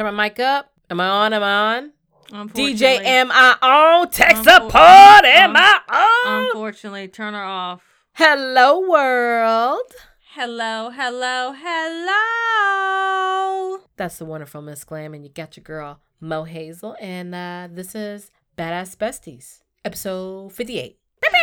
Turn my mic up. Am I on? DJ, Unfortunately, am I on? Text support, am I on? Unfortunately, turn her off. Hello, world. Hello. That's the wonderful Miss Glam, and you got your girl, Mo Hazel, and this is Badass Besties, episode 58.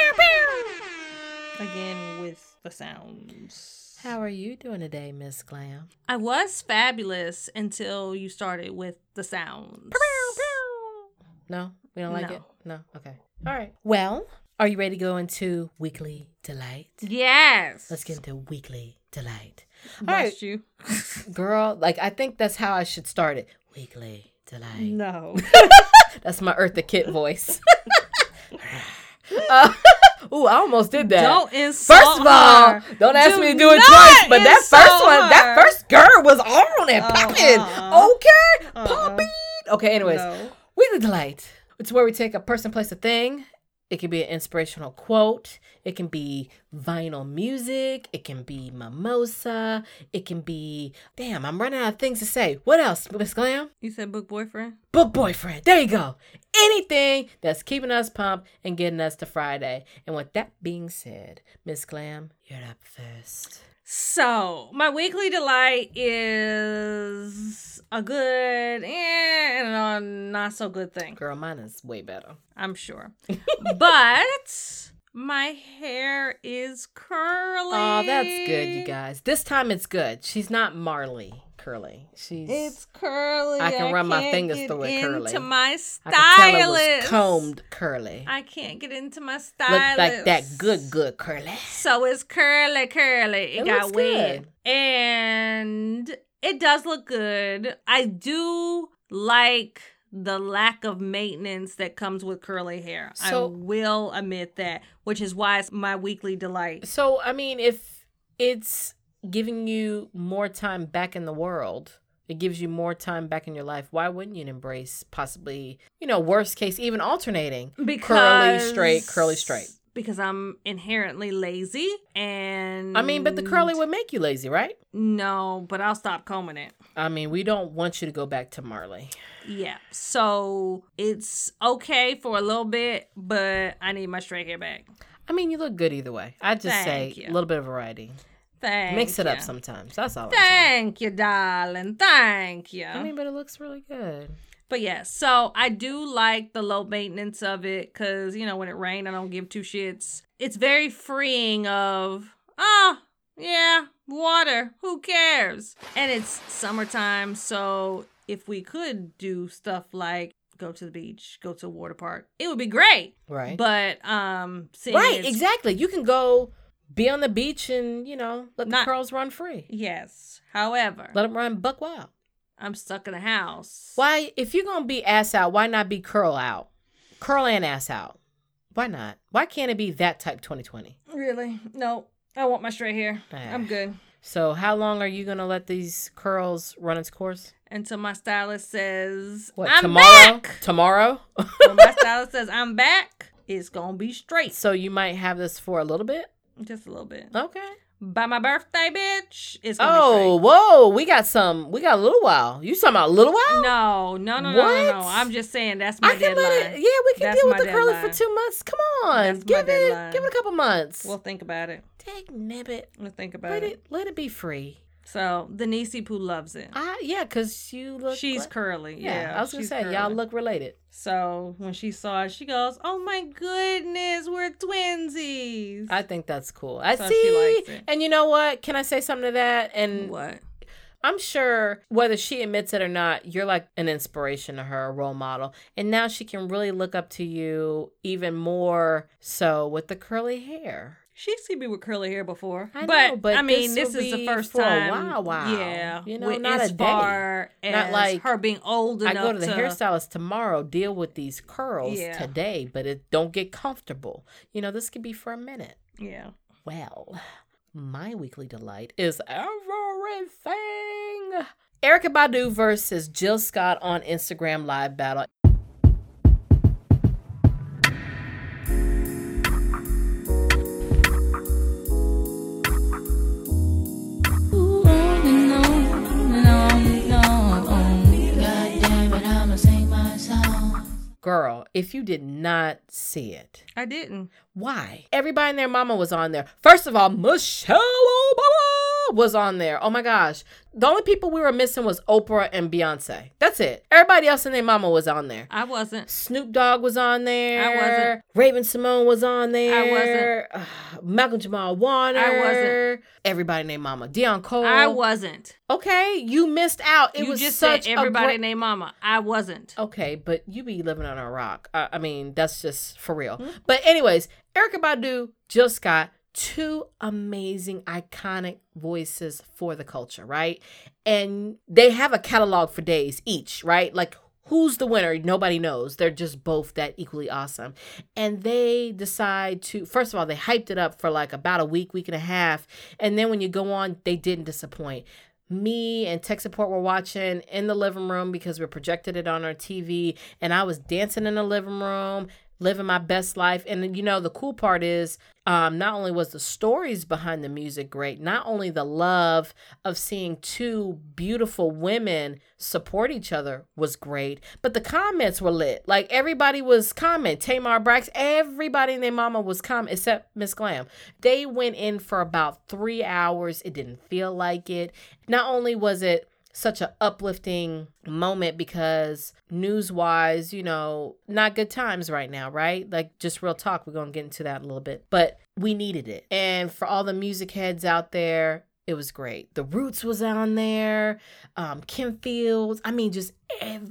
Again with the sounds. How are you doing today, Miss Glam? I was fabulous until you started with the sounds. No? We don't like No. it? No? Okay. All right. Well, are you ready to go into Weekly Delight? Yes. Let's get into Weekly Delight. All Bust right, you. girl, I think that's how I should start it. Weekly Delight. No. That's my Eartha Kitt voice. Ooh, I almost did that. Don't insult First of all, her. don't ask Do me to do it not twice, but that insult first one, that her. first girl was on and popping. Okay, popping. Okay, anyways, No. Weekly Delight. It's where we take a person, place, a thing. It can be an inspirational quote. It can be vinyl music. It can be mimosa. It can be, damn, I'm running out of things to say. What else, Miss Glam? You said book boyfriend? Book boyfriend. There you go. Anything that's keeping us pumped and getting us to Friday. And with that being said, Miss Glam, you're up first. So, my weekly delight is a good and a not so good thing. Girl, mine is way better. I'm sure. But my hair is curly. Oh, that's good, you guys. This time it's good. She's not Marley curly. It's curly. I can run my can't fingers get through it curly. into my I stylist. can tell it was combed curly. I can't get into my Look stylist. like that good curly. So it's curly. It got looks wet. good. And it does look good. I do like the lack of maintenance that comes with curly hair. So- I will admit that, which is why it's my weekly delight. So, I mean, if it's giving you more time back in the world, it gives you more time back in your life, why wouldn't you embrace possibly, worst case, even alternating? Curly, straight. Because I'm inherently lazy and... I mean, but the curly would make you lazy, right? No, but I'll stop combing it. I mean, we don't want you to go back to Marley. Yeah, so it's okay for a little bit, but I need my straight hair back. I mean, you look good either way. I'd just Thank say you. a little bit of variety. Thank Mix it up you. sometimes. That's all I'm saying. Thank you, darling. Thank you. I mean, but it looks really good. But yeah, so I do like the low maintenance of it because, when it rains, I don't give two shits. It's very freeing of, water. Who cares? And it's summertime, so if we could do stuff like go to the beach, go to a water park, it would be great. Right. But, seeing Right, it's- exactly. You can go be on the beach and, let the curls run free. Yes. However, Let them run buck wild. I'm stuck in the house. Why, if you're going to be ass out, why not be curl out? Curl and ass out. Why not? Why can't it be that type 2020? Really? No. I want my straight hair. I'm good. So how long are you going to let these curls run its course? Until my stylist says, What, I'm tomorrow? back. Tomorrow? When my stylist says, I'm back, it's going to be straight. So you might have this for a little bit? Just a little bit. Okay. By my birthday, bitch, it's going to Oh, be whoa. We got a little while. You talking about a little while? straight. No. What? I'm just saying that's my I can deadline. let it. Yeah, we can That's deal with my the curly for deadline. 2 months. Come on. That's my Give deadline. it a couple months. We'll think about it. Take nibbit. We'll think about Let it. it be free. So, the Nisi Poo loves it. Yeah, because you look. She's curly. Yeah, I was going to she's say, curly. y'all look related. So, when she saw it, she goes, oh my goodness, we're twinsies. I think that's cool. I So see. she likes it. And you know what? Can I say something to that? And What? I'm sure whether she admits it or not, you're like an inspiration to her, a role model. And now she can really look up to you even more so with the curly hair. She's seen me with curly hair before. I know, but I mean, this this will is the be first for a time. while. Yeah. Not as a day. far Not as like her being old I enough go to the hairstylist tomorrow, deal with these curls Yeah. today, but it don't get comfortable. This could be for a minute. Yeah. Well, my weekly delight is everything. Erykah Badu versus Jill Scott on Instagram live battle. if you did not see it. I didn't. Why? Everybody and their mama was on there. First of all, Michelle Obama was on there. Oh my gosh. The only people we were missing was Oprah and Beyonce. That's it. Everybody else and their mama was on there. I wasn't. Snoop Dogg was on there. I wasn't. Raven Simone was on there. I wasn't. Malcolm Jamal Warner. I wasn't. Everybody named mama. Deion Cole. I wasn't. Okay, you missed out. It you was just such said everybody a named mama. I wasn't. Okay, but you be living on a rock. I mean, that's just for real. Mm-hmm. But anyways, Erykah Badu just got 2 amazing, iconic voices for the culture, right? And they have a catalog for days each, right? Like, who's the winner? Nobody knows. They're just both that equally awesome. And they decide to, first of all, they hyped it up for like about a week and a half. And then when you go on, they didn't disappoint. Me and tech support were watching in the living room because we projected it on our TV. And I was dancing in the living room, living my best life. And, you know, the cool part is not only was the stories behind the music great, not only the love of seeing 2 beautiful women support each other was great, but the comments were lit. Like, everybody was comment. Tamar Brax, everybody and their mama was comment, except Miss Glam. They went in for about 3 hours. It didn't feel like it. Not only was it such an uplifting moment because news-wise, you know, not good times right now, right? Like, just real talk. We're going to get into that a little bit. But we needed it. And for all the music heads out there, it was great. The Roots was on there. Kim Fields. I mean, just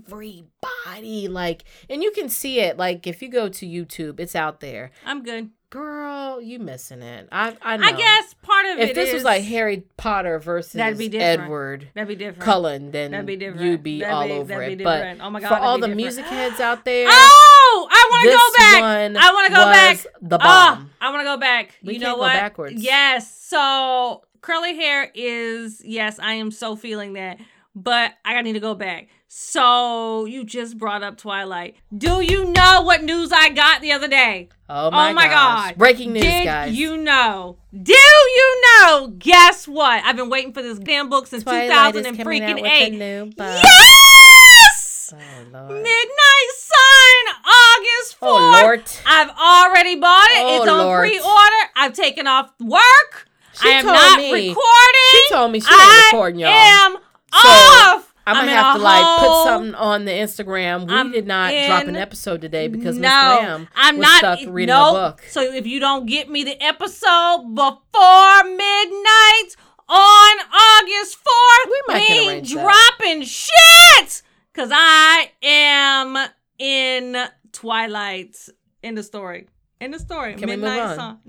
everybody. Like, and you can see it. Like, if you go to YouTube, it's out there. I'm good. Girl, you missing it. I know. I guess part of it is... If this was like Harry Potter versus Edward that'd be different. Cullen, then that'd be different. You'd be all over it. But oh my God, for all the different. music heads out there... Oh! I want to go back! I want to go back! The bomb. I want to go back. We you can't know what? Go backwards. Yes. So, curly hair is... Yes, I am so feeling that. But I need to go back. So, you just brought up Twilight. Do you know what news I got the other day? Oh my God. Breaking news, guys. Did you know? Do you know? Guess what? I've been waiting for this damn book since Twilight 2008. Yes! Oh, Lord. Midnight Sun, August 4th. Oh, Lord. I've already bought it. Oh, it's on Lord. pre-order. I've taken off work. She I am told not me. recording. She told me she ain't recording, y'all. I am off. I'm going to have to put something on the Instagram. We did not drop an episode today because Miss Graham was stuck reading a book. So if you don't get me the episode before midnight on August 4th, we might can arrange dropping shit. Because I am in Twilight. In the story. Can Midnight we move on? Sun.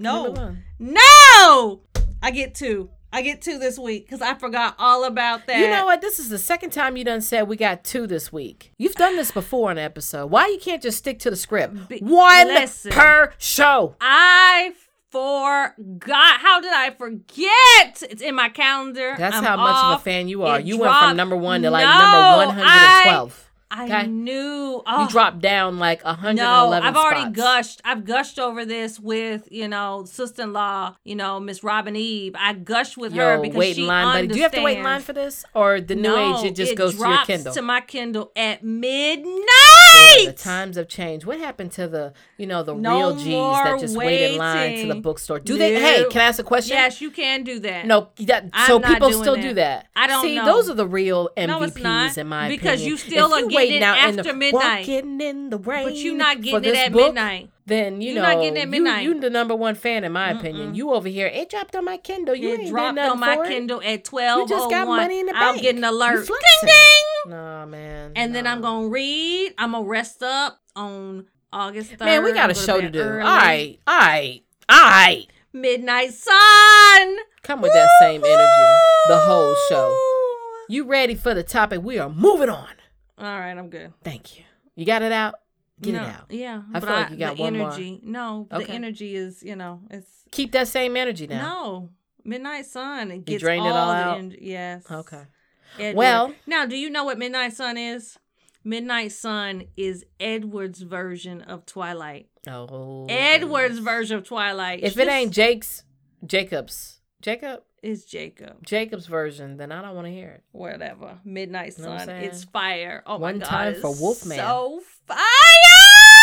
No. I get 2 this week because I forgot all about that. You know what? This is the second time you done said we got 2 this week. You've done this before in an episode. Why you can't just stick to the script? One per show. I forgot. How did I forget? It's in my calendar. That's how much of a fan you are. You went from number 1 to like number 112. I knew. You dropped down like 111 No, I've already spots. gushed. I've gushed over this with, sister-in-law, Miss Robin Eve. I gushed with her because wait she in line, buddy. Do you have to wait in line for this? Or the new age, it just goes to your Kindle? It drops to my Kindle at midnight. The times have changed. What happened to the real G's that just wait in line to the bookstore? Hey, can I ask a question? Yes, you can do that. No, so people still do that. I don't know. See, those are the real MVPs in my opinion. Because you still are getting it after midnight. Walking in the rain. But you're not getting it at midnight. Then you're not getting it at midnight. You're the number 1 fan in my opinion. You over here, it dropped on my Kindle. It dropped on my Kindle at 12:01. You just got money in the bank. I'm getting an alert. Ding ding. Nah, man. And then I'm gonna read. I'm gonna rest up on August 3rd. Man, we got a show to do. All right. Midnight Sun. Come with that same energy. The whole show. You ready for the topic? We are moving on. All right, I'm good. Thank you. You got it out? Get it out. Yeah. I feel like you got one energy, more. No, okay. The energy is, it's... Keep that same energy now. No. Midnight Sun. It gets you drained it all out? Yes. Okay. Edward. Well. Now, do you know what Midnight Sun is? Midnight Sun is Edward's version of Twilight. Oh. Edward's version of Twilight. If it ain't Jacob's. It's Jacob. Jacob's version, then I don't want to hear it. Whatever. Midnight Sun. It's fire. Oh One my God. time for Wolfman. So fire!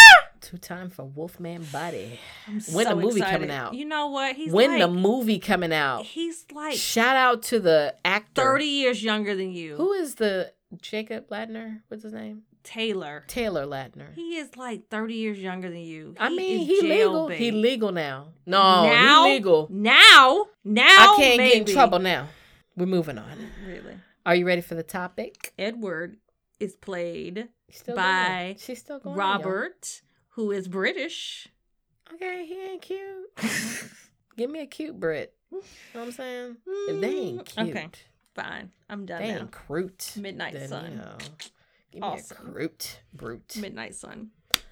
2-time for Wolfman Body. I'm When so the movie excited. coming out? You know what? When the movie coming out? He's like Shout out to the actor. 30 years younger than you. Who is the Jacob Ladner? What's his name? Taylor Ladner. He is like 30 years younger than you. I mean, is he legal. jailbait. He legal now. No, now, he legal. Now, I can't maybe. get in trouble now. We're moving on. Really? Are you ready for the topic? Edward is played Still by going. She's still going. Robert, who is British. Okay, he ain't cute. Give me a cute Brit. You know what I'm saying? If they ain't cute. Okay, fine. I'm done They now. ain't cute. Midnight then, Sun. You know, give Awesome. me a cute brute. Midnight Sun.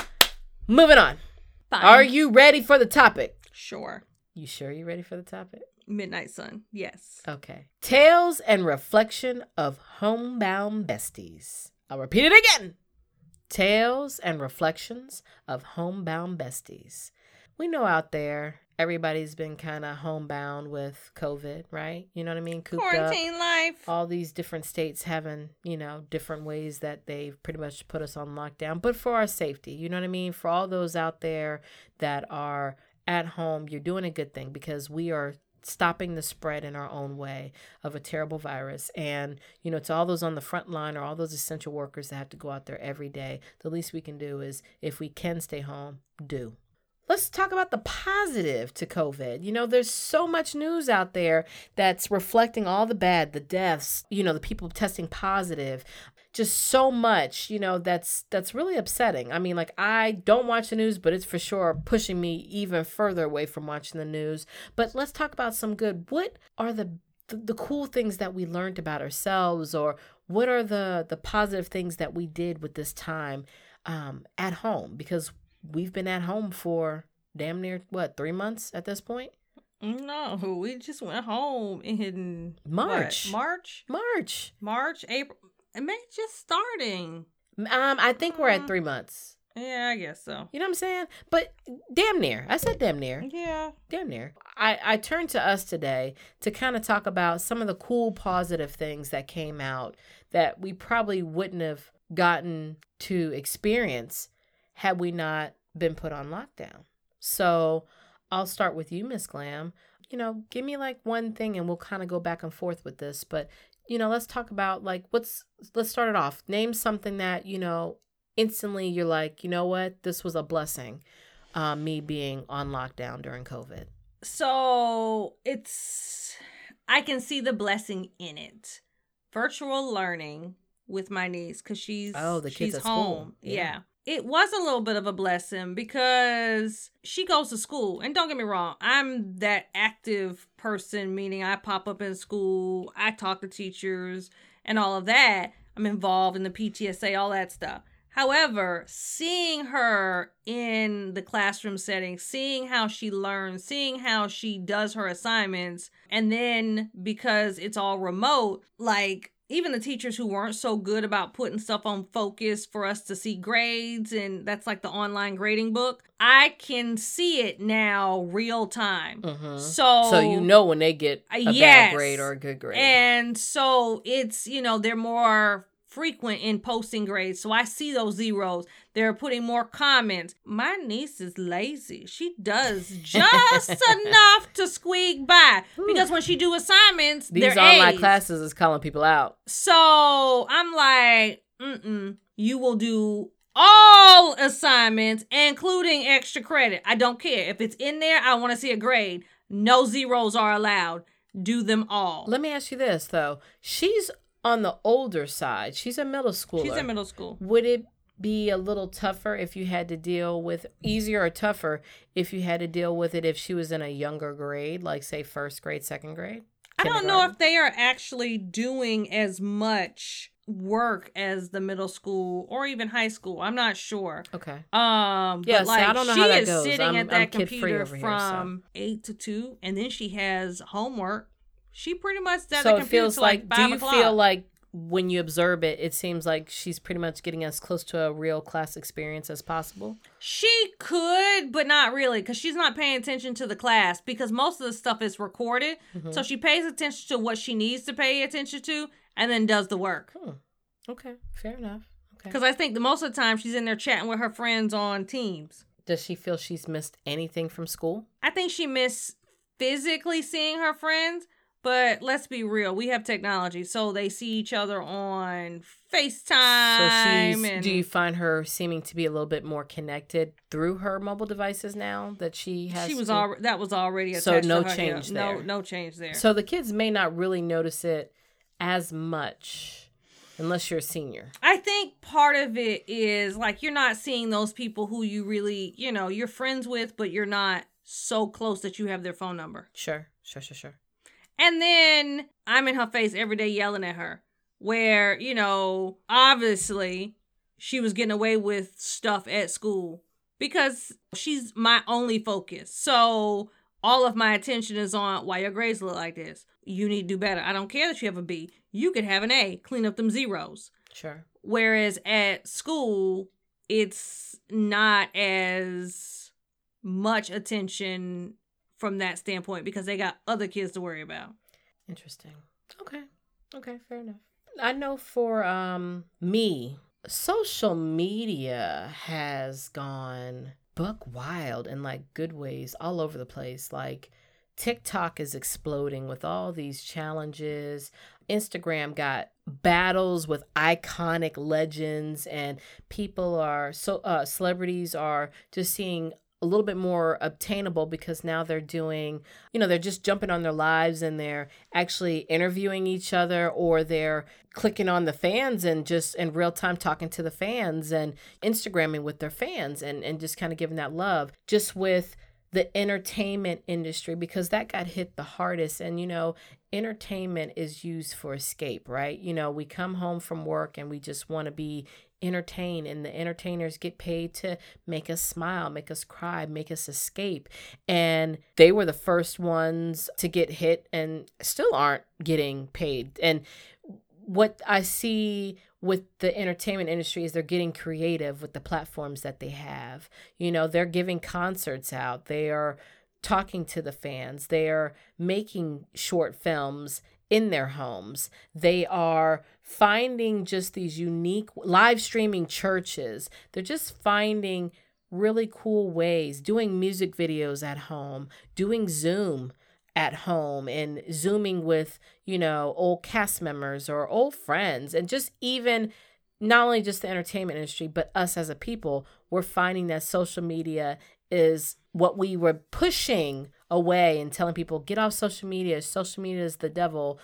Moving on. Fine. Are you ready for the topic? Sure. You sure you're ready for the topic? Midnight Sun. Yes. Okay. Tales and reflection of homebound besties. I'll repeat it again. Tales and reflections of homebound besties. We know out there, everybody's been kind of homebound with COVID, right? You know what I mean? Cooped Quarantine up. life. All these different states having, different ways that they've pretty much put us on lockdown, but for our safety, you know what I mean? For all those out there that are at home, you're doing a good thing because we are stopping the spread in our own way of a terrible virus. And, to all those on the front line or all those essential workers that have to go out there every day, the least we can do is, if we can stay home, do. Let's talk about the positive to COVID. There's so much news out there that's reflecting all the bad, the deaths, the people testing positive, just so much, that's really upsetting. I mean, I don't watch the news, but it's for sure pushing me even further away from watching the news. But let's talk about some good. What are the cool things that we learned about ourselves, or what are the positive things that we did with this time at home? Because we've been at home for damn near, 3 months at this point? No, we just went home in March, April. It may just starting. I think we're at 3 months. Yeah, I guess so. You know what I'm saying? But damn near. I said damn near. Yeah. Damn near. I turned to us today to kind of talk about some of the cool positive things that came out that we probably wouldn't have gotten to experience had we not been put on lockdown. So I'll start with you, Miss Glam. Give me one thing and we'll kind of go back and forth with this. But, let's talk about let's start it off. Name something that, instantly you're like, you know what? This was a blessing, me being on lockdown during COVID. So I can see the blessing in it. Virtual learning with my niece because she's the kids at home. School. Yeah. It was a little bit of a blessing because she goes to school. And don't get me wrong, I'm that active person, meaning I pop up in school, I talk to teachers and all of that. I'm involved in the PTSA, all that stuff. However, seeing her in the classroom setting, seeing how she learns, seeing how she does her assignments, and then because it's all remote, even the teachers who weren't so good about putting stuff on Focus for us to see grades, and that's the online grading book, I can see it now real time. Mm-hmm. So when they get a bad grade or a good grade. And so it's, they're more frequent in posting grades. So I see those zeros. They're putting more comments. My niece is lazy. She does just enough to squeak by. Because when she do assignments, these they're online A's. classes is calling people out. So I'm like, you will do all assignments, including extra credit. I don't care. If it's in there, I want to see a grade. No zeros are allowed. Do them all. Let me ask you this, though. She's on the older side. She's a middle schooler. She's in middle school. Would it be a little tougher if you had to deal with, easier or tougher if you had to deal with it if she was in a younger grade, like say first grade, second grade? I don't know if they are actually doing as much work as the middle school or even high school. I'm not sure. Okay. But so I don't know how that goes. She is sitting at that computer from from 8 to 2, and then she has homework. She pretty much at so the computer it feels till like 5 do you o'clock. feel like when you observe it, it seems like she's pretty much getting as close to a real class experience as possible? She could, but not really, because she's not paying attention to the class because most of the stuff is recorded. Mm-hmm. So she pays attention to what she needs to pay attention to and then does the work. Okay, fair enough. Okay. Because I think most of the time she's in there chatting with her friends on Teams. Does she feel she's missed anything from school? I think she missed physically seeing her friends, but let's be real. We have technology, so they see each other on FaceTime. Do you find her seeming to be a little bit more connected through her mobile devices now that she has? That was already attached so no to her change hip. there. No change there. So the kids may not really notice it as much unless you're a senior. I think part of it is like you're not seeing those people who you really, you're friends with, but you're not so close that you have their phone number. Sure. And then I'm in her face every day yelling at her where, obviously she was getting away with stuff at school because she's my only focus. So all of my attention is on why your grades look like this. You need to do better. I don't care that you have a B. You could have an A. Clean up them zeros. Sure. Whereas at school, it's not as much attention from that standpoint because they got other kids to worry about. Interesting. Okay, fair enough. I know for me, social media has gone buck wild in like good ways all over the place. Like TikTok is exploding with all these challenges. Instagram got battles with iconic legends, and people are celebrities are just seeing a little bit more obtainable because now they're doing, they're just jumping on their lives and they're actually interviewing each other, or they're clicking on the fans and just in real time talking to the fans and Instagramming with their fans and just kind of giving that love just with the entertainment industry, because that got hit the hardest. And, entertainment is used for escape, right? We come home from work and we just want to be entertained, and the entertainers get paid to make us smile, make us cry, make us escape. And they were the first ones to get hit and still aren't getting paid. And what I see with the entertainment industry is they're getting creative with the platforms that they have. They're giving concerts out. They are talking to the fans. They are making short films in their homes. They are finding just these unique live streaming churches. They're just finding really cool ways, doing music videos at home, doing Zoom at home and Zooming with, old cast members or old friends. And just even not only just the entertainment industry, but us as a people, we're finding that social media is what we were pushing away and telling people, get off social media. Social media is the devil.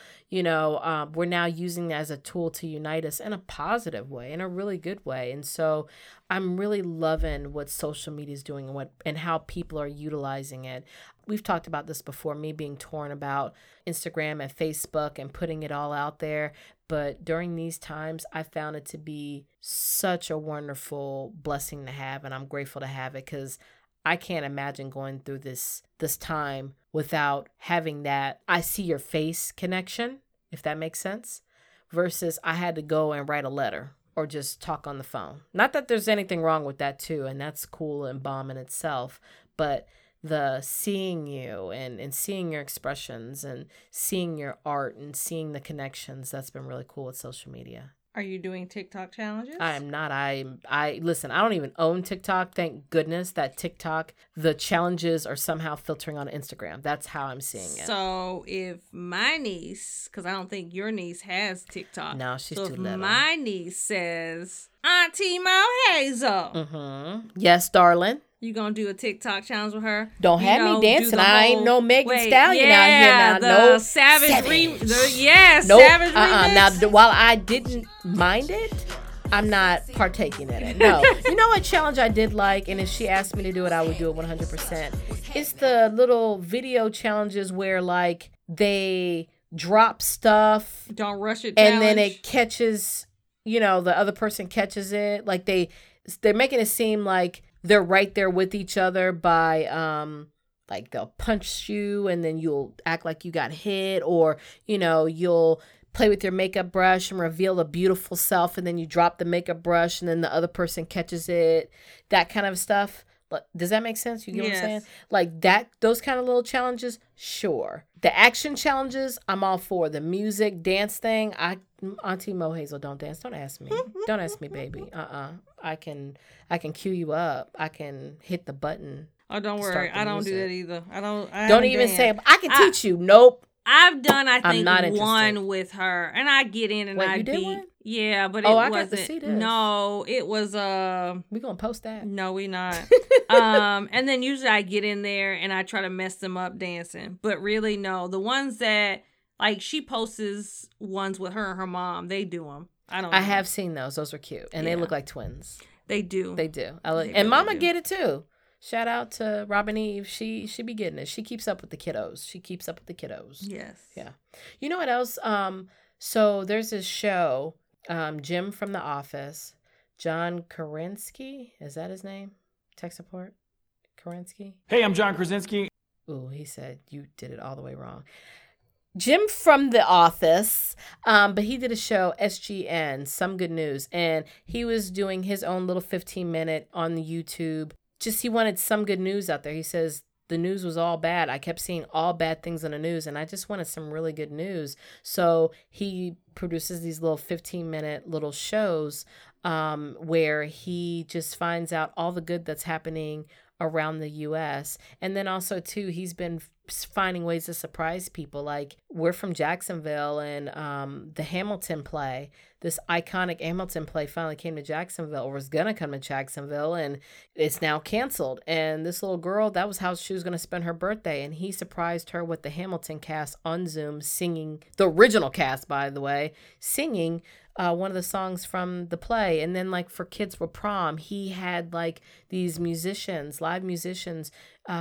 We're now using that as a tool to unite us in a positive way, in a really good way. And so I'm really loving what social media is doing and how people are utilizing it. We've talked about this before, me being torn about Instagram and Facebook and putting it all out there. But during these times, I found it to be such a wonderful blessing to have. And I'm grateful to have it because I can't imagine going through this time without having that I see your face connection, if that makes sense, versus I had to go and write a letter or just talk on the phone. Not that there's anything wrong with that too, and that's cool and bomb in itself, but the seeing you and seeing your expressions and seeing your art and seeing the connections, that's been really cool with social media. Are you doing TikTok challenges? I am not. Listen, I don't even own TikTok. Thank goodness that TikTok, the challenges are somehow filtering on Instagram. That's how I'm seeing it. So if my niece, because I don't think your niece has TikTok. No, she's too little. So if my niece says, Auntie Mo Hazel. Mm-hmm. Yes, darling. You gonna do a TikTok challenge with her? Don't have me dancing. I ain't no Megan Stallion out here now. No Savage. Nope. Savage remix. Now, while I didn't mind it, I'm not partaking in it. No. You know what challenge I did like, and if she asked me to do it, I would do it 100%. It's the little video challenges where like they drop stuff. Don't rush it. And then it catches, the other person catches it. Like they're making it seem like they're right there with each other by like they'll punch you and then you'll act like you got hit, or you'll play with your makeup brush and reveal a beautiful self, and then you drop the makeup brush and then the other person catches it, that kind of stuff. Does that make sense? You get what I'm saying? Yes. Like that, those kind of little challenges, sure. The action challenges, I'm all for. The music, dance thing, Auntie Mo Hazel, don't dance. Don't ask me. Don't ask me, baby. I can cue you up. I can hit the button. Oh, don't worry. Start the I don't do music. that either. I Don't haven't even danced. say, I can teach you. Nope. I've done, I I'm not think, interested. one with her, and I get in and Wait, I you did beat. one? Yeah, but it Oh, I wasn't. got to see this. No, it was We gonna post that. No, we not. And then usually I get in there and I try to mess them up dancing, but really no. The ones that like she posts ones with her and her mom, they do them. I don't. I know. have seen those. Those are cute, and they Yeah. look like twins. They do. They do. They And really Mama do. get it too. Shout out to Robin Eve. She be getting it. She keeps up with the kiddos. Yes. Yeah. You know what else? So there's this show, Jim from The Office, John Krasinski. Is that his name? Tech support? Krasinski? Hey, I'm John Krasinski. Ooh, he said you did it all the way wrong. Jim from The Office, but he did a show, SGN, Some Good News, and he was doing his own little 15-minute on the YouTube. Just he wanted some good news out there. He says the news was all bad. I kept seeing all bad things on the news, and I just wanted some really good news. So he produces these little 15-minute little shows where he just finds out all the good that's happening around the U.S. And then also, too, he's been finding ways to surprise people. Like, we're from Jacksonville, and the Hamilton play, this iconic Hamilton play finally came to Jacksonville, or was going to come to Jacksonville, and it's now canceled. And this little girl, that was how she was going to spend her birthday. And he surprised her with the Hamilton cast on Zoom singing, the original cast, by the way, singing one of the songs from the play. And then, like, for Kids with Prom, he had like these musicians, live musicians,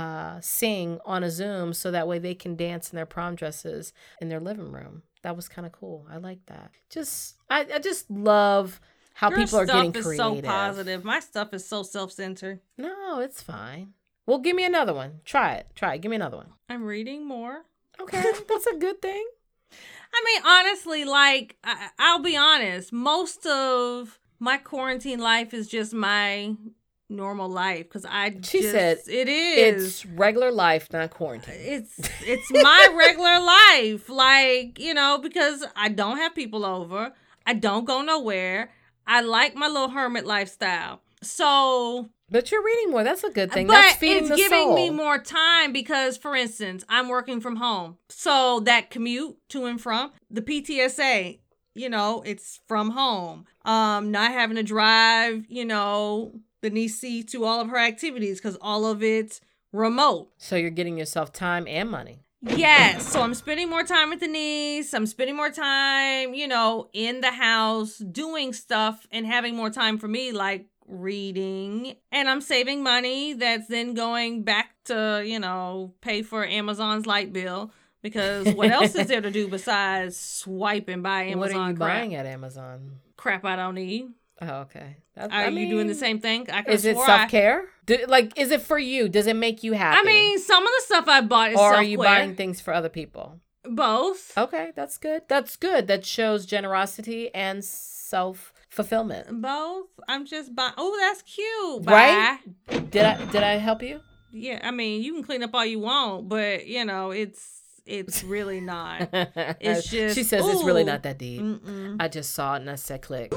sing on a Zoom so that way they can dance in their prom dresses in their living room. That was kind of cool. I like that. I just love how Your people are getting stuff creative. is so positive. My stuff is so self-centered. No, it's fine. Well, give me another one. Try it. Give me another one. I'm reading more. Okay, that's a good thing. I mean, honestly, like, I'll be honest. Most of my quarantine life is just my normal life because She said it is. It's regular life, not quarantine. It's my regular life, like, you know, because I don't have people over. I don't go nowhere. I like my little hermit lifestyle. So, But you're reading more. That's a good thing. but That's feeding it's the giving soul. me more time because, for instance, I'm working from home. So that commute to and from the PTSA, you know, it's from home. Not having to drive, you know, the niece to all of her activities because all of it's remote. So you're getting yourself time and money. Yes. So I'm spending more time with the niece. I'm spending more time, you know, in the house doing stuff and having more time for me, like reading. And I'm saving money that's then going back to, you know, pay for Amazon's light bill. Because what else is there to do besides swipe and buy Amazon What are you crap? buying at Amazon? Crap I don't need. Oh, okay. Are you doing the same thing? I could've Is it swore self-care? Is it for you? Does it make you happy? I mean, some of the stuff I bought is or are self-care. you buying things for other people? Both. Okay, that's good. That's good. That shows generosity and self-fulfillment. Both. I'm just buying. Oh, that's cute. Right? Bye. Did I help you? Yeah, I mean, you can clean up all you want, but you know, it's really not. It's just. She says it's really ooh. not that deep. Mm-mm. I just saw it and I said click.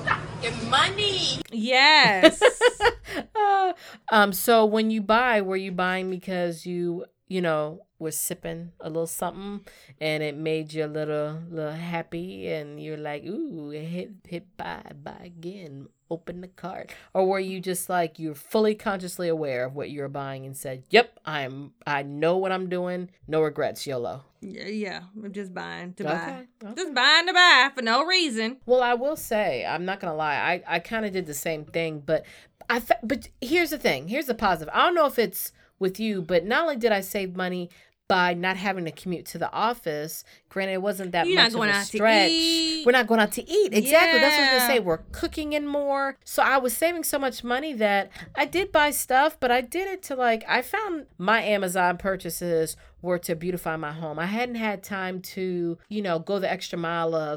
Yes. So when you buy, were you buying because you know, was sipping a little something and it made you a little happy and you're like, ooh, hit buy again, open the cart? Or were you just like, you're fully consciously aware of what you're buying and said, yep, I know what I'm doing, no regrets, YOLO? Yeah. I'm just buying to buy. Okay. Just buying to buy for no reason. Well, I will say, I'm not gonna lie, I kind of did the same thing, but but here's the thing. Here's the positive. I don't know if it's with you, but not only did I save money by not having to commute to the office, granted it wasn't that You're much not going of a out to stretch. eat. We're not going out to eat. Exactly. That's what I was Yeah. gonna say. We're cooking in more. So I was saving so much money that I did buy stuff, but I did it to I found my Amazon purchases were to beautify my home. I hadn't had time to, go the extra mile of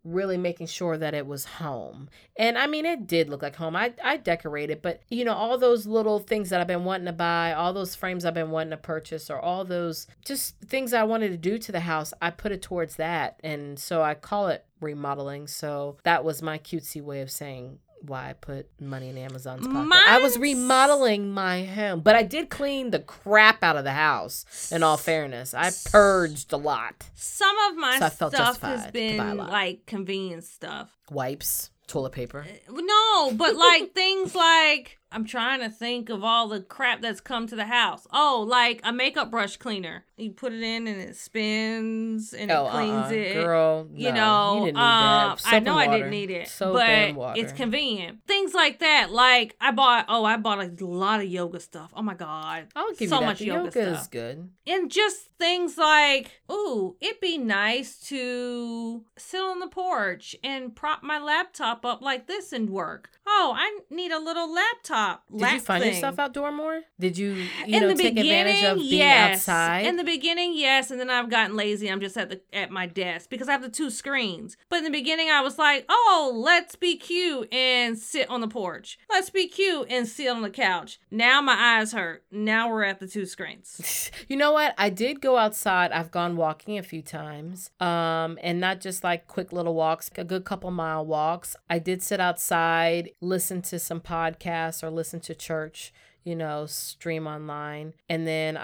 really making sure that it was home. And I mean, it did look like home. I decorated, but you know, all those little things that I've been wanting to buy, all those frames I've been wanting to purchase, or all those just things I wanted to do to the house, I put it towards that. And so I call it remodeling. So that was my cutesy way of saying why I put money in Amazon's pocket. I was remodeling my home, but I did clean the crap out of the house. In all fairness, I purged a lot. Some of my stuff has been like convenience stuff. Wipes, toilet paper. No, but like things like, I'm trying to think of all the crap that's come to the house. Oh, like a makeup brush cleaner. You put it in and it spins and it cleans it. Girl, no, you know, you didn't need that. I know I didn't need it, but it's convenient. Things like that. Like I bought a lot of yoga stuff. Oh my God. I'll give so you that. much The yoga yoga stuff. is good. And just things like, ooh, it'd be nice to sit on the porch and prop my laptop up like this and work. Oh, I need a little laptop. Did you find yourself outdoor more? Did you take advantage of being outside? In the beginning, yes, and then I've gotten lazy. I'm just at my desk because I have the 2 screens. But in the beginning, I was like, oh, let's be cute and sit on the porch. Let's be cute and sit on the couch. Now my eyes hurt. Now we're at the 2 screens. You know what? I did go outside. I've gone walking a few times, and not just like quick little walks, a good couple mile walks. I did sit outside, listen to some podcasts or listen to church, stream online. And then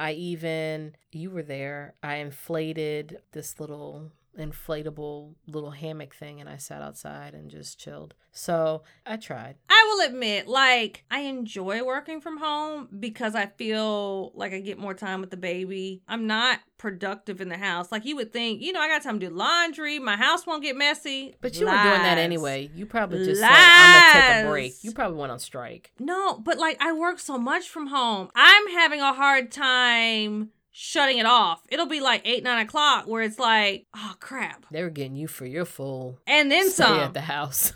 you were there, I inflated this little inflatable little hammock thing and I sat outside and just chilled. So I tried. I will admit, like, I enjoy working from home because I feel like I get more time with the baby. I'm not productive in the house. Like you would think, I got time to do laundry. My house won't get messy. But you were doing that anyway. You probably just said, I'm going to take a break. You probably went on strike. No, but like I work so much from home. I'm having a hard time shutting it off. It'll be like 8, 9 o'clock where it's like, oh crap. They were getting you for your full and then some at the house.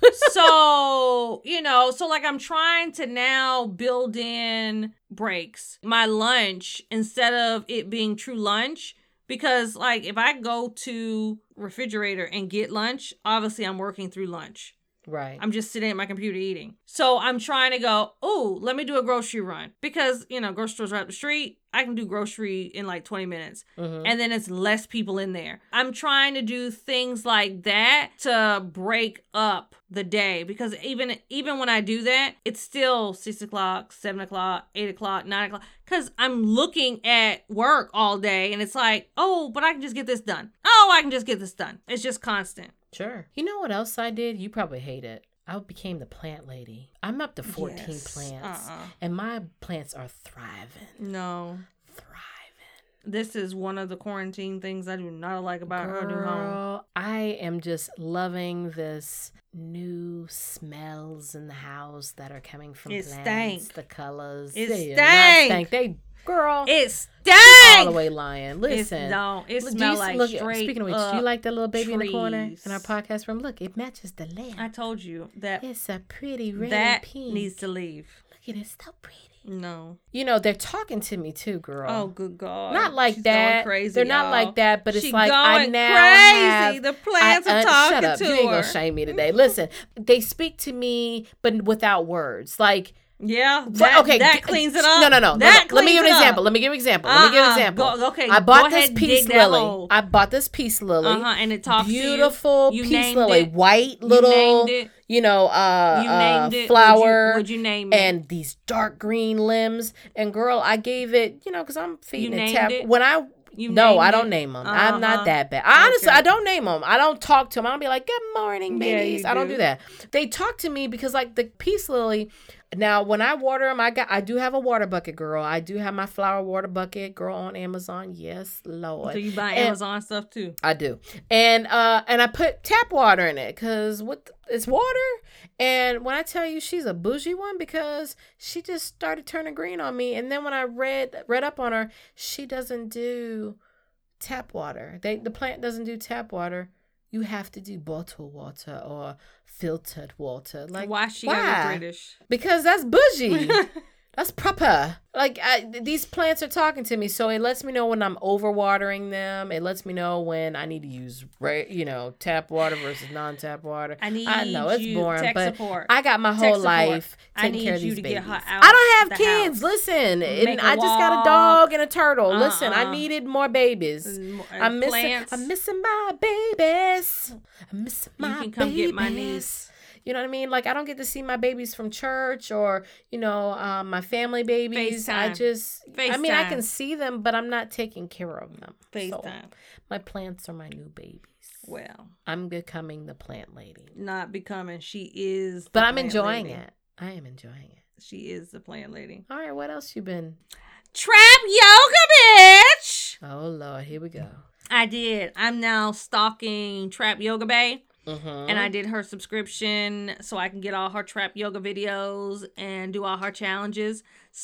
So, so like I'm trying to now build in breaks. My lunch, instead of it being true lunch, because like if I go to refrigerator and get lunch, obviously I'm working through lunch. Right. I'm just sitting at my computer eating. So I'm trying to go, let me do a grocery run. Because, grocery stores are up the street. I can do grocery in like 20 minutes. Mm-hmm. And then it's less people in there. I'm trying to do things like that to break up the day. Because even when I do that, it's still 6 o'clock, 7 o'clock, 8 o'clock, 9 o'clock. Because I'm looking at work all day. And it's like, but I can just get this done. I can just get this done. It's just constant. Sure. You know what else I did? You probably hate it. I became the plant lady. I'm up to 14 plants. And my plants are thriving. No. Thriving. This is one of the quarantine things I do not like about her new home. I am just loving this new smells in the house that are coming from plants. Stank. The colors. It stank. Girl, it stank. All the way lying. Listen, it smells like straight. Speaking of which, do you like that little baby trees. In the corner in our podcast room? Look, it matches the lamp. I told you that it's a pretty red that and pink. Needs to leave. Look at it, so pretty. No, they're talking to me too, girl. Oh, good God! Not like She's that. Going crazy, they're y'all. not like that, but it's She's like I going now crazy. have. The plants are talking shut up. to You ain't her. gonna shame me today. Listen, they speak to me, but without words, like. Yeah. That cleans it up. No. Let me give you an example. I bought this peace lily. And it talks beautiful to you. Peace lily. It. White little, you named it. flower. Would you name it? And these dark green limbs. And girl, I gave it, because I'm feeding it tap. When I don't name them. I'm not that bad. Honestly, I don't name them. I don't talk to them. I don't be like, good morning, babies. I don't do that. They talk to me because like the peace lily. Now, when I water them, I do have a water bucket, girl. I do have my flower water bucket, girl, on Amazon. Yes, Lord. So you buy Amazon stuff too? I do. And I put tap water in it because it's water. And when I tell you she's a bougie one because she just started turning green on me. And then when I read up on her, she doesn't do tap water. The plant doesn't do tap water. You have to do bottled water or filtered water. Like, why she gotta be British? Because that's bougie. That's proper. Like, these plants are talking to me, so it lets me know when I'm overwatering them. It lets me know when I need to use, tap water versus non-tap water. I know it's boring, tech but support. I got my whole Support. life I taking need care of you these to babies. get her out I don't have the kids. house. Listen, Make and a I just got a walk. dog and a turtle. Listen, I needed more babies. I'm Plants. missing my babies. I'm missing my babies. You can come get my niece. You know what I mean? Like, I don't get to see my babies from church or, my family babies. FaceTime. I mean, I can see them, but I'm not taking care of them. FaceTime. So, my plants are my new babies. Well, I'm becoming the plant lady. Not becoming. She is the But I'm plant enjoying lady. it. I am enjoying it. She is the plant lady. All right, what else you been? Trap yoga, bitch! Oh, Lord, here we go. I did. I'm now stalking Trap Yoga Bay. Mm-hmm. And I did her subscription so I can get all her trap yoga videos and do all her challenges.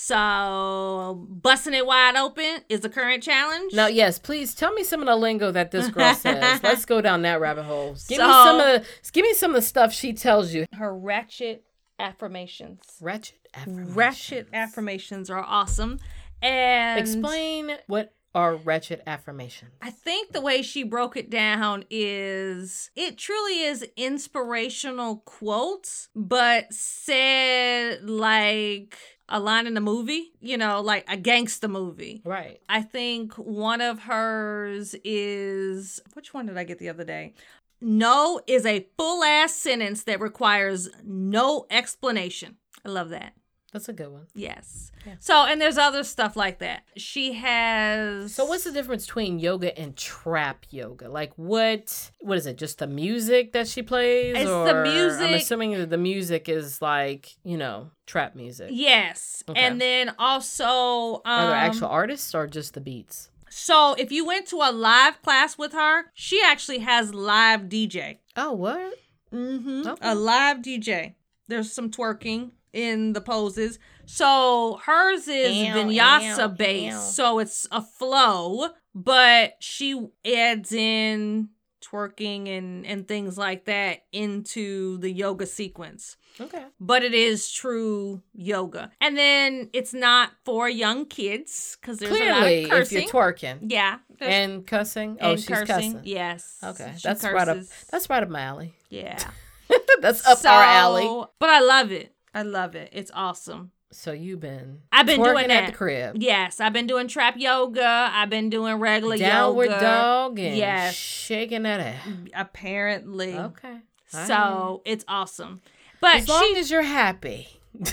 So, busting it wide open is the current challenge. Now, yes, please tell me some of the lingo that this girl says. Let's go down that rabbit hole. Give me some of the stuff she tells you. Her ratchet affirmations. Ratchet affirmations are awesome. And explain what are wretched affirmations. I think the way she broke it down is it truly is inspirational quotes, but said like a line in a movie, like a gangster movie. Right. I think one of hers is, which one did I get the other day? No is a full ass sentence that requires no explanation. I love that. That's a good one. Yes. Yeah. So, and there's other stuff like that. She has... So what's the difference between yoga and trap yoga? Like what is it? Just the music that she plays? It's the music. I'm assuming that the music is like, trap music. Yes. Okay. And then also... are there actual artists or just the beats? So if you went to a live class with her, she actually has live DJ. Oh, what? Mm-hmm. Okay. A live DJ. There's some twerking in the poses. So hers is vinyasa based. So it's a flow, but she adds in twerking and things like that into the yoga sequence. Okay. But it is true yoga. And then it's not for young kids because there's a lot of cursing. If you're twerking. Yeah. And cussing. Oh, she's cussing. Yes. Okay. She That's curses. right up my alley. Yeah. That's up our alley. But I love it. It's awesome. So I've been doing that at the crib. Yes, I've been doing trap yoga. I've been doing regular Downward yoga. dog and shaking that ass. Apparently. Okay. So it's awesome. But as long as you're happy.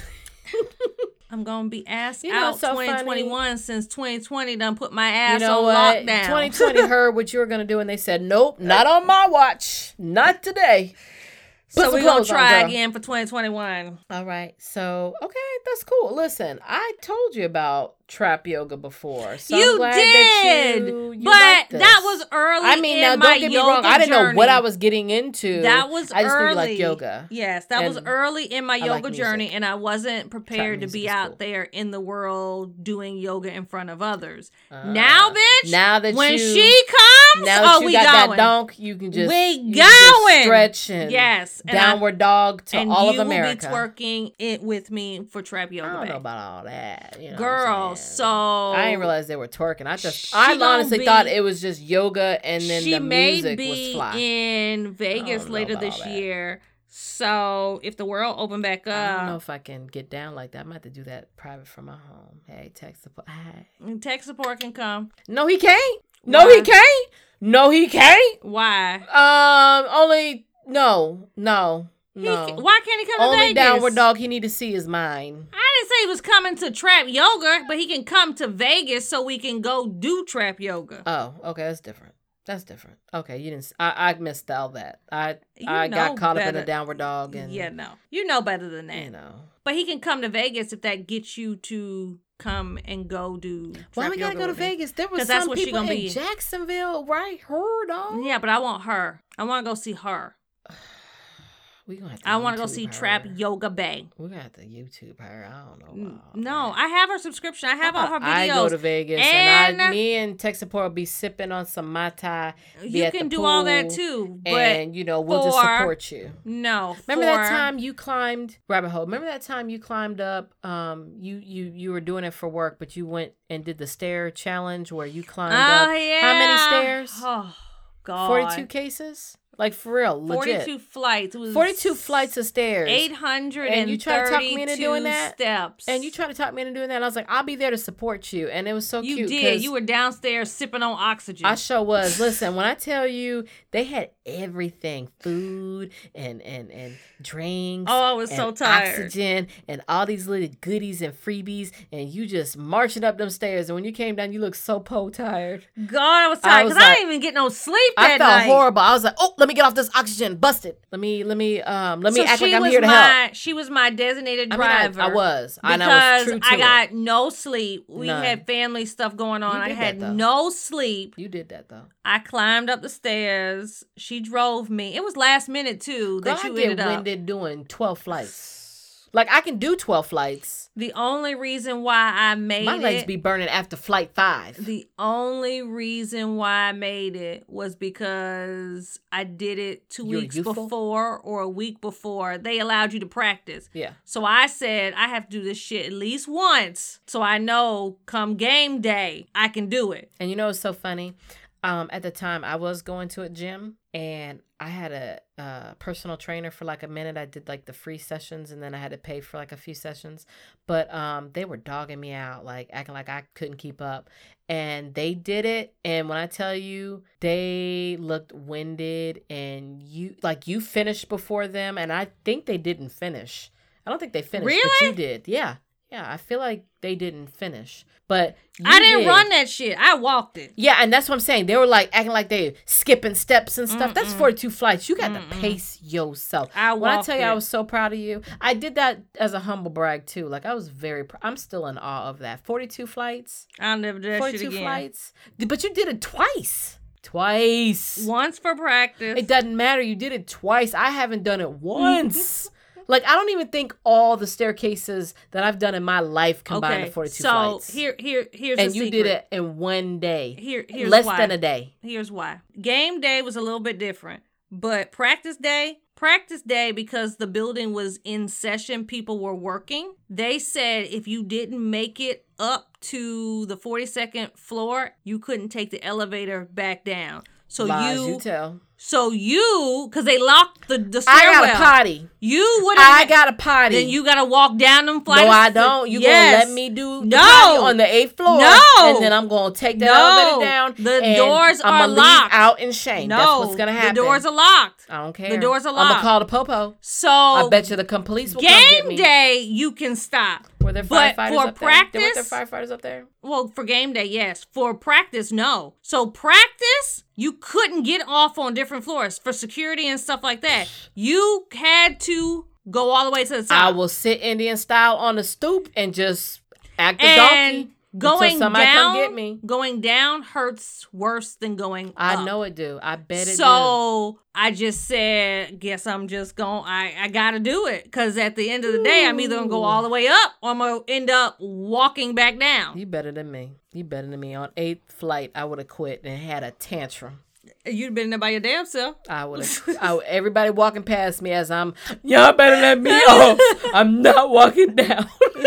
I'm going to be ass out so 2021 funny. Since 2020 done put my ass on lockdown. 2020 heard what you were going to do and they said, nope, not on my watch. Not today. So we're going to try again for 2021. All right. So, okay, that's cool. Listen, I told you about trap yoga before. So you I'm glad did. that you but like this. that was early now don't get me wrong. I didn't know what I was getting into. That was I just early. knew you like yoga. Yes, that was early in my yoga journey, and I wasn't prepared to be out there in the world doing yoga in front of others. Now, bitch, now that when she comes, we got going. that donk, you can just going. Just stretch and downward dog to and all of America. And you will be twerking it with me for trap yoga. I don't know about all that, girl. So I didn't realize they were twerking. I honestly thought it was just yoga and then the music was fly. She may be in Vegas later this year. So if the world opened back up, I don't know if I can get down like that. I might have to do that private from my home. Hey, tech support. Hey. Tech support can come. No, he can't. No, he can't. No, he can't. Why? Only no. Why can't he come to Only Vegas? downward dog he need to see is mine. I didn't say he was coming to trap yoga, but he can come to Vegas so we can go do trap yoga. Oh, okay, that's different. Okay, you didn't. I missed all that. I got caught up in the downward dog and you know better than that. But he can come to Vegas if that gets you to come and go do. Why we gotta go to Vegas? There was some people in Jacksonville, right? Her dog. Yeah, but I want her. I want to go see her. We gonna have to I want to go YouTube see her. Trap Yoga Bay. We're gonna have to YouTube her. I don't know. No, I have her subscription. I have all her videos. I go to Vegas and me and tech support will be sipping on some Mai Tai. You can do all that too, but and we'll just support you. No, remember that time you climbed rabbit hole? Remember that time you climbed up? You were doing it for work, but you went and did the stair challenge where you climbed up. Yeah. How many stairs? Oh God, 42 cases. Like for real, legit. 42 flights. It was 42 flights of stairs. 832 and you try to talk me into doing that? Steps. And you try to talk me into doing that. And I was like, I'll be there to support you. And it was so cute. You did. You were downstairs sipping on oxygen. I sure was. Listen, when I tell you, they had everything. Food and drinks. Oh, I was so tired. Oxygen and all these little goodies and freebies. And you just marching up them stairs. And when you came down, you looked so tired. God, I was tired because I didn't even get no sleep that night. I felt horrible. I was like, oh, let me get off this oxygen. Busted. Let me act like I'm here to help. She was my designated driver. I was. Because I was true to I got no sleep. We None. had family stuff going on. I had that, no sleep. You did that though. I climbed up the stairs. She drove me. It was last minute too that you ended up. I get winded doing 12 flights. Like I can do 12 flights. The only reason why I made my legs be burning after flight 5. The only reason why I made it was because I did it 2 weeks before or a week before. They allowed you to practice. Yeah. So I said I have to do this shit at least once so I know come game day I can do it. And you know what's so funny? At the time I was going to a gym and I had a personal trainer for like a minute. I did like the free sessions and then I had to pay for like a few sessions. But they were dogging me out, like acting like I couldn't keep up. And they did it. And when I tell you, they looked winded and you finished before them. And I think they didn't finish. I don't think they finished, really? But you did. Yeah. Yeah, I feel like they didn't finish. But I didn't run that shit. I walked it. Yeah, and that's what I'm saying. They were like acting like they skipping steps and stuff. That's 42 flights. You got to pace yourself. When I tell you I was so proud of you, I did that as a humble brag too. Like I was very I'm still in awe of that. 42 flights. I'll never do that shit again. 42 flights. But you did it twice. Once for practice. It doesn't matter. You did it twice. I haven't done it once. Like, I don't even think all the staircases that I've done in my life combined to 42 flights. So, here's the secret. And you did it in one day. Here's less why. than a day. Here's why. Game day was a little bit different. But practice day, because the building was in session, people were working. They said if you didn't make it up to the 42nd floor, you couldn't take the elevator back down. So Lies you tell. So because they locked the stairwell. I got a potty. I got a potty. Then you got to walk down them flights. No, I don't. You going to let me do the potty on the 8th floor. No. And then I'm going to take that elevator down. The doors are locked. Leave out in shame. No. That's what's going to happen. The doors are locked. I don't care. The doors are locked. I'm going to call the popo. So I bet you the police will come get me. Game day, you can stop. Were there firefighters for up practice, there? Were there firefighters up there? Well, for game day, yes. For practice, no. So practice, you couldn't get off on different floors for security and stuff like that. You had to go all the way to the top. I will sit Indian style on the stoop and just act a donkey. Going somebody down, come get me. Going down hurts worse than going up. I know it do. I bet it do. So I just said, guess I'm just going, I got to do it. Because at the end of the day, I'm either going to go all the way up or I'm going to end up walking back down. You better than me. On 8th flight, I would have quit and had a tantrum. You'd been there by your damn self. I would have. Everybody walking past me as y'all better let me off. I'm not walking down.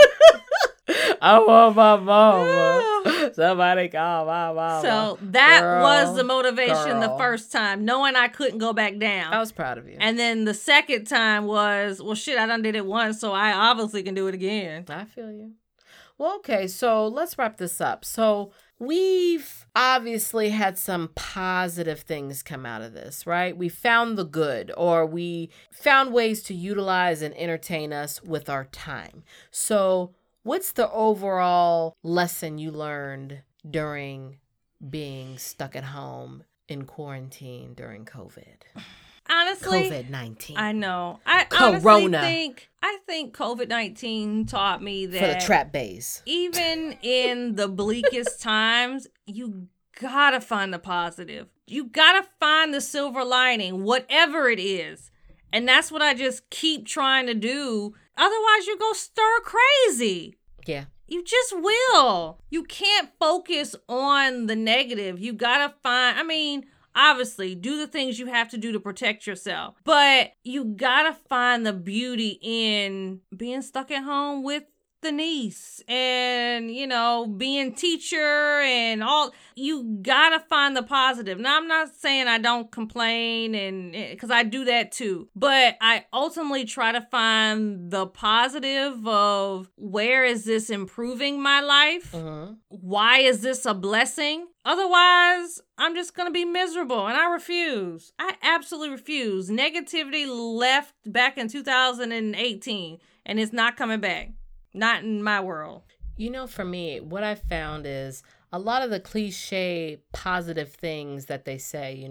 I want my mama. Somebody call my mama. So that was the motivation the first time, knowing I couldn't go back down. I was proud of you. And then the second time was, well, shit, I done did it once, so I obviously can do it again. I feel you. Well, okay, so let's wrap this up. So we've obviously had some positive things come out of this, right? We found the good, or we found ways to utilize and entertain us with our time. So what's the overall lesson you learned during being stuck at home in quarantine during COVID? Honestly, COVID-19. I know. I Corona. I think COVID-19 taught me that for the trap bays. Even in the bleakest times, you gotta find the positive. You gotta find the silver lining, whatever it is. And that's what I just keep trying to do. Otherwise, you go stir crazy. Yeah. You just will. You can't focus on the negative. You gotta find, obviously, do the things you have to do to protect yourself. But you gotta find the beauty in being stuck at home with the niece and, being teacher and all. You gotta find the positive. Now, I'm not saying I don't complain, and because I do that too, but I ultimately try to find the positive of where is this improving my life? Mm-hmm. Why is this a blessing? Otherwise, I'm just going to be miserable, and I refuse. I absolutely refuse. Negativity left back in 2018, and it's not coming back. Not in my world. For me, what I found is a lot of the cliche positive things that they say,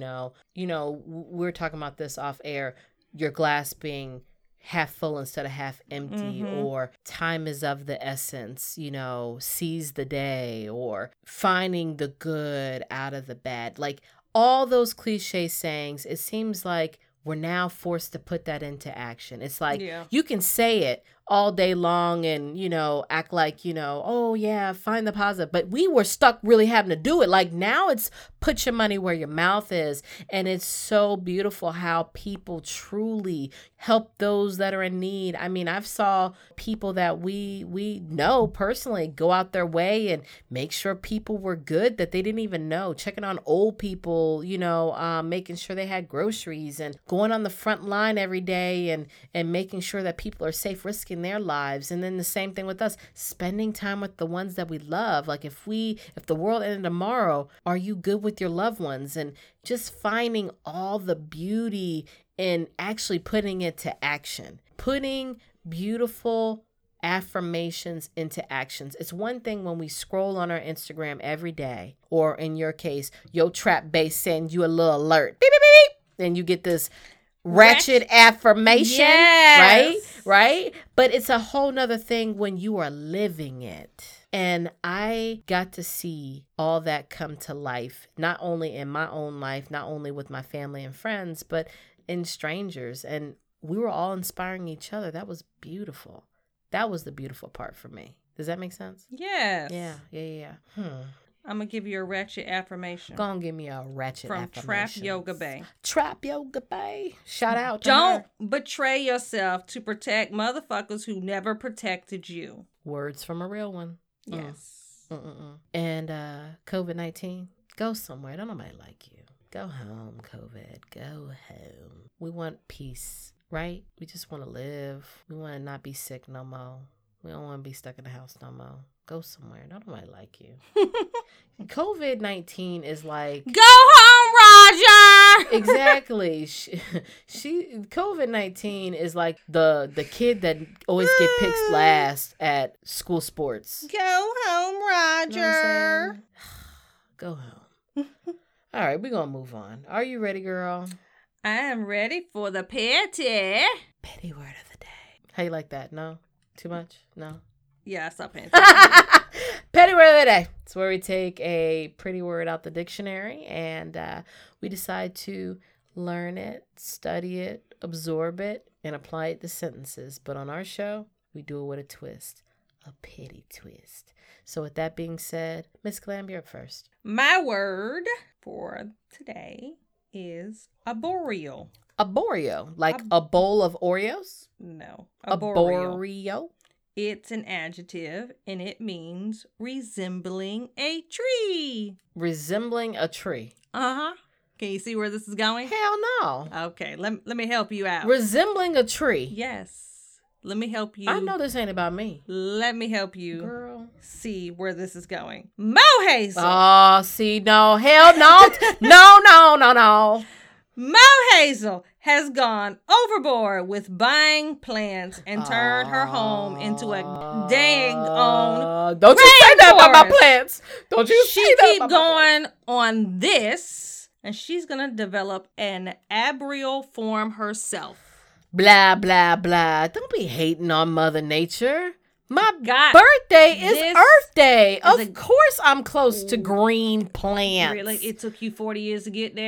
we're talking about this off air, your glass being half full instead of half empty, or time is of the essence, seize the day, or finding the good out of the bad. Like all those cliche sayings, it seems like we're now forced to put that into action. It's like you can say it all day long and, act like, oh yeah, find the positive. But we were stuck really having to do it. Like now it's put your money where your mouth is. And it's so beautiful how people truly help those that are in need. I've saw people that we know personally go out their way and make sure people were good that they didn't even know, checking on old people, making sure they had groceries and going on the front line every day and making sure that people are safe, risking their lives. And then the same thing with us, spending time with the ones that we love. Like if the world ended tomorrow, are you good with your loved ones? And just finding all the beauty in actually putting it to action, putting beautiful affirmations into actions. It's one thing when we scroll on our Instagram every day, or in your case, your trap base sends you a little alert, beep, beep, beep, beep, and you get this ratchet affirmation, right? But it's a whole nother thing when you are living it. And I got to see all that come to life, not only in my own life, not only with my family and friends, but in strangers. And we were all inspiring each other. That was beautiful. That was the beautiful part for me. Does that make sense? Yes. Yeah. I'm going to give you a ratchet affirmation. Go on, give me a ratchet affirmation. From Trap Yoga Bay. Trap Yoga Bay. Shout out to Don't her. betray yourself to protect motherfuckers who never protected you. Words from a real one. Yes. And COVID-19, go somewhere. Don't nobody like you. Go home, COVID. Go home. We want peace, right? We just want to live. We want to not be sick no more. We don't want to be stuck in the house no more. Go somewhere. Don't nobody like you. COVID-19 is like... Go home, Roger! Exactly. COVID-19 is like the kid that always get picked last at school sports. Go home, Roger. You know what I'm saying? Go home. All right, we're going to move on. Are you ready, girl? I am ready for the petty word of the day. How you like that? No? Too much? No? Yeah, stop paying Petty word of the day. It's where we take a pretty word out the dictionary and we decide to learn it, study it, absorb it, and apply it to sentences. But on our show, we do it with a twist, a petty twist. So with that being said, Miss Glam, you're up first. My word for today is arboreal. Arboreal, like a bowl of Oreos? No, arboreal. It's an adjective, and it means resembling a tree. Resembling a tree. Uh-huh. Can you see where this is going? Hell no. Okay, let me help you out. Resembling a tree. Yes. Let me help you. I know this ain't about me. Let me help you, girl, see where this is going. Mo Hazel. Oh, see, no. Hell no. No. Mo Hazel has gone overboard with buying plants and turned her home into a dang on don't you say that about my plants. Don't you say that She about keep going on this, and she's going to develop an arboreal form herself. Blah, blah, blah. Don't be hating on Mother Nature. My birthday is Earth Day. Of course I'm close to green plants. Really? It took you 40 years to get there?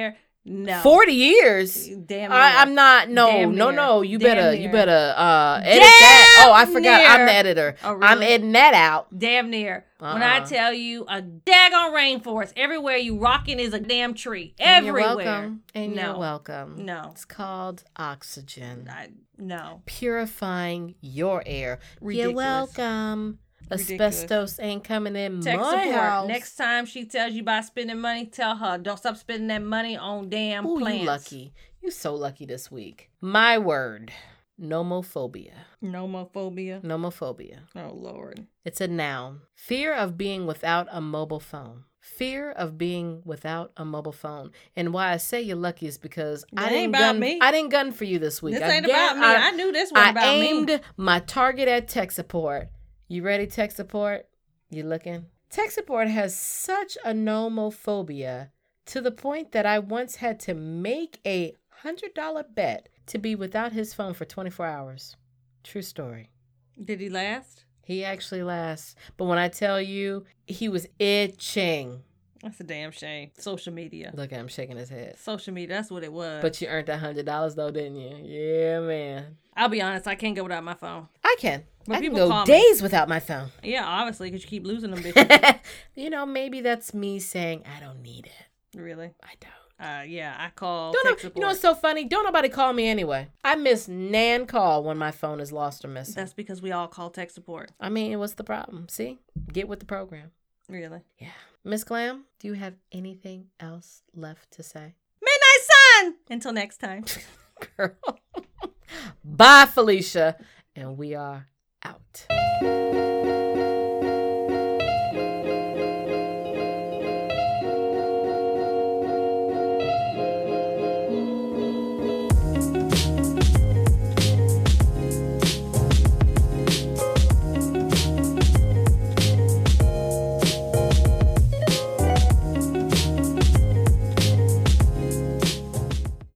No. 40 years? Damn near. I'm not. No. Damn near. You Damn better near. edit that. Oh, I forgot. near. I'm the editor. Oh, really? I'm editing that out. Damn near. When I tell you a daggone rainforest, everywhere you rocking is a damn tree. Everywhere. You're welcome. And No. you're welcome. No. It's called oxygen. No. Purifying your air. Ridiculous. You're welcome. Ridiculous. Asbestos ain't coming in Tech my support. house. Next time she tells you about spending money, tell her don't stop spending that money on damn Ooh, plants. you lucky. You so lucky this week. My word. Nomophobia. Nomophobia. Nomophobia. Oh, Lord. It's a noun. Fear of being without a mobile phone. Fear of being without a mobile phone. And why I say you're lucky is because That ain't about me. I didn't gun for you this week. This ain't about me. I knew this wasn't about I me. aimed my target at tech support. You ready, tech support? You looking? Tech support has such a nomophobia to the point that I once had to make a $100 bet to be without his phone for 24 hours. True story. Did he last? He actually lasts. But when I tell you, he was itching. That's a damn shame. Social media. Look at him shaking his head. Social media, that's what it was. But you earned that $100 though, didn't you? Yeah, man. I'll be honest, I can't go without my phone. I can. But I can people go call me. days without my phone. Yeah, obviously, because you keep losing them bitches. Maybe that's me saying I don't need it. Really? I don't. Yeah, I call Don't tech know, support. you know what's so funny? Don't nobody call me anyway. I miss nan call when my phone is lost or missing. That's because we all call tech support. I mean, what's the problem? See? Get with the program. Really? Yeah. Miss Glam, do you have anything else left to say? Midnight Sun! Until next time. Girl. Bye, Felicia. And we are out.